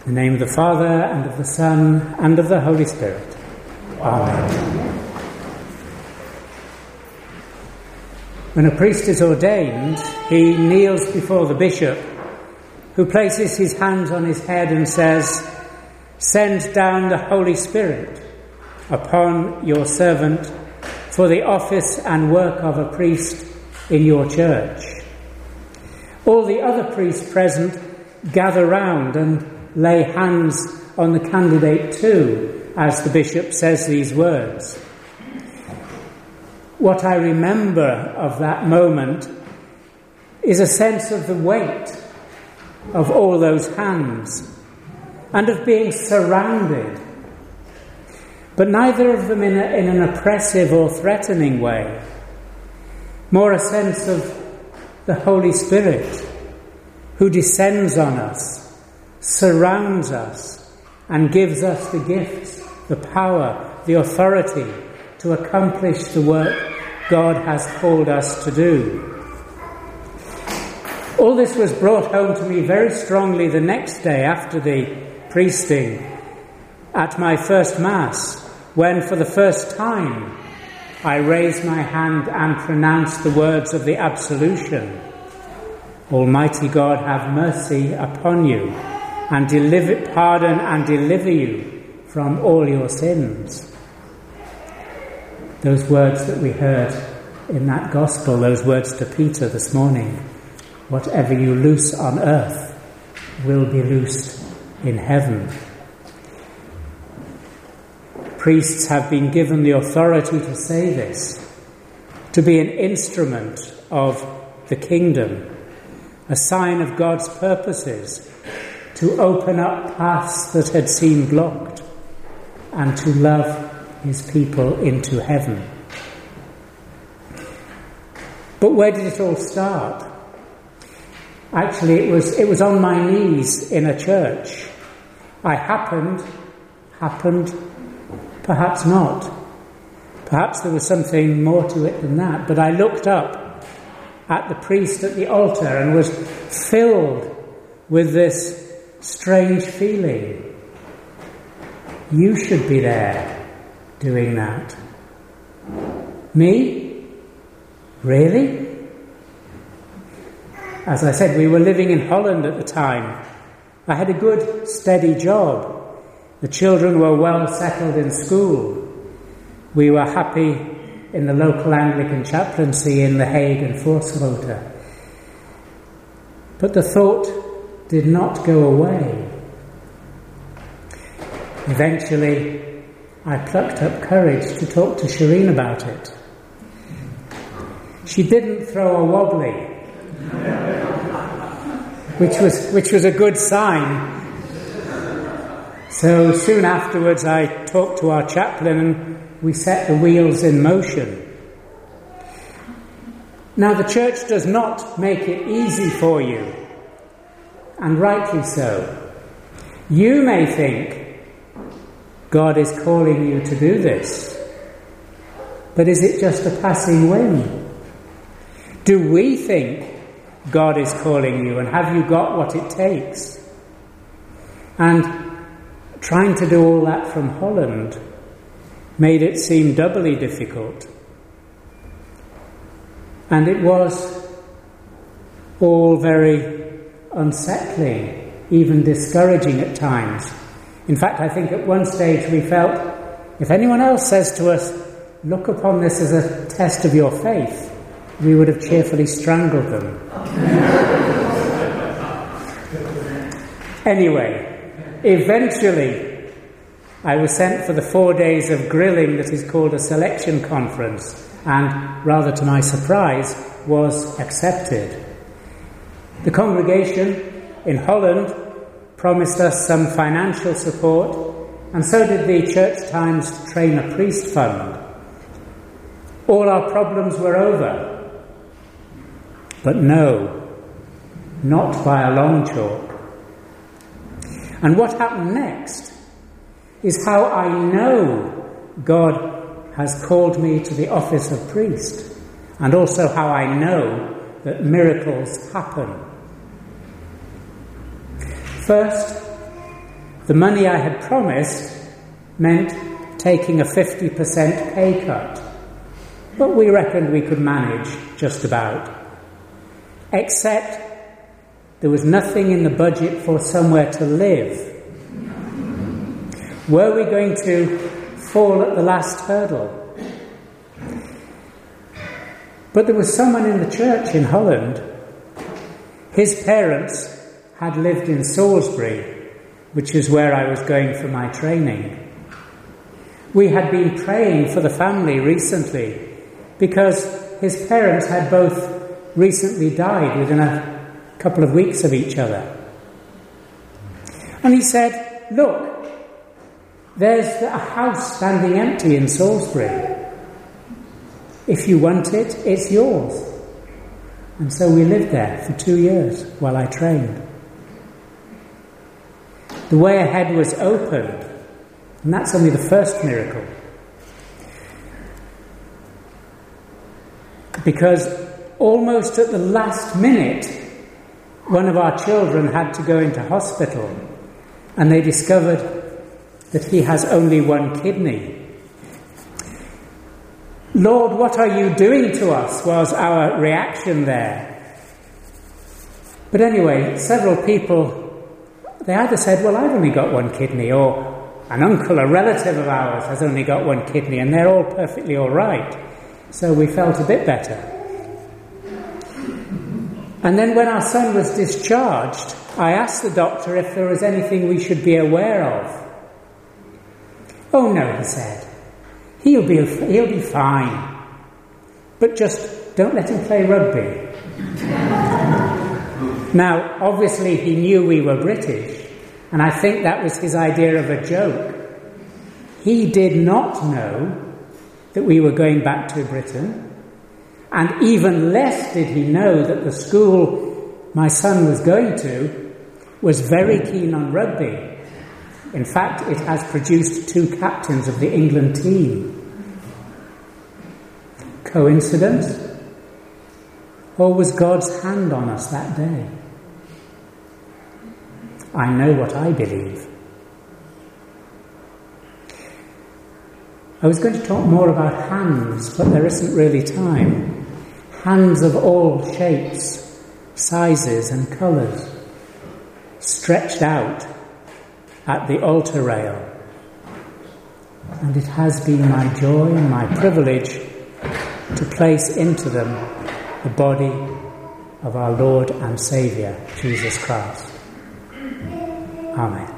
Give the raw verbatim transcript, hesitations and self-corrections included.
In the name of the Father, and of the Son, and of the Holy Spirit. Amen. When a priest is ordained, he kneels before the bishop, who places his hands on his head and says, "Send down the Holy Spirit upon your servant for the office and work of a priest in your church." All the other priests present gather round and lay hands on the candidate too, as the bishop says these words. What I remember of that moment is a sense of the weight of all those hands and of being surrounded, but neither of them in, a, in an oppressive or threatening way, more a sense of the Holy Spirit who descends on us, surrounds us, and gives us the gifts, the power, the authority to accomplish the work God has called us to do. All this was brought home to me very strongly the next day after the priesting at my first Mass, when for the first time I raised my hand and pronounced the words of the absolution. Almighty God, have mercy upon you, and deliver, pardon and deliver you from all your sins. Those words that we heard in that gospel, those words to Peter this morning, whatever you loose on earth will be loosed in heaven. Priests have been given the authority to say this, to be an instrument of the kingdom, a sign of God's purposes, to open up paths that had seemed blocked, and to love his people into heaven. But where did it all start? Actually, it was it was on my knees in a church. I happened, happened, perhaps not. Perhaps there was something more to it than that. But I looked up at the priest at the altar and was filled with this strange feeling. You should be there doing that. Me? Really? As I said, we were living in Holland at the time. I had a good, steady job. The children were well settled in school. We were happy in the local Anglican chaplaincy in The Hague and Forsloten. But the thought did not go away. Eventually, I plucked up courage to talk to Shireen about it. She didn't throw a wobbly, which was which was a good sign. So soon afterwards, I talked to our chaplain and we set the wheels in motion. Now, the church does not make it easy for you, and rightly so. You may think God is calling you to do this, but is it just a passing whim? Do we think God is calling you, and have you got what it takes? And trying to do all that from Holland made it seem doubly difficult. And it was all very unsettling, even discouraging at times. In fact, I think at one stage we felt, if anyone else says to us, look upon this as a test of your faith, we would have cheerfully strangled them. Anyway, eventually I was sent for the four days of grilling that is called a selection conference, and, rather to my surprise, was accepted. The congregation in Holland promised us some financial support, and so did the Church Times Train a Priest Fund. All our problems were over. But no, not by a long chalk. And what happened next is how I know God has called me to the office of priest, and also how I know that miracles happen. First, The money I had promised meant taking a fifty percent pay cut, but we reckoned we could manage just about. Except there was nothing in the budget for somewhere to live. Were we going to fall at the last hurdle? But there was someone in the church in Holland. His parents had lived in Salisbury, which is where I was going for my training. We had been praying for the family recently because his parents had both recently died within a couple of weeks of each other. And he said, look, there's a house standing empty in Salisbury. If you want it, it's yours. And so we lived there for two years while I trained. The way ahead was opened, and that's only the first miracle. Because almost at the last minute, one of our children had to go into hospital, and they discovered that he has only one kidney. Lord, what are you doing to us? Was our reaction there. But anyway, several people, they either said, well, I've only got one kidney, or an uncle, a relative of ours, has only got one kidney, and they're all perfectly all right. So we felt a bit better. And then when our son was discharged, I asked the doctor if there was anything we should be aware of. Oh no, he said. He'll be, he'll be fine. But just don't let him play rugby. Now, obviously he knew we were British, and I think that was his idea of a joke. He did not know that we were going back to Britain, and even less did he know that the school my son was going to was very keen on rugby. In fact, it has produced two captains of the England team. Coincidence? Or was God's hand on us that day? I know what I believe. I was going to talk more about hands, but there isn't really time. Hands of all shapes, sizes and colours, stretched out at the altar rail. And it has been my joy and my privilege to place into them the body of our Lord and Saviour, Jesus Christ. Amen.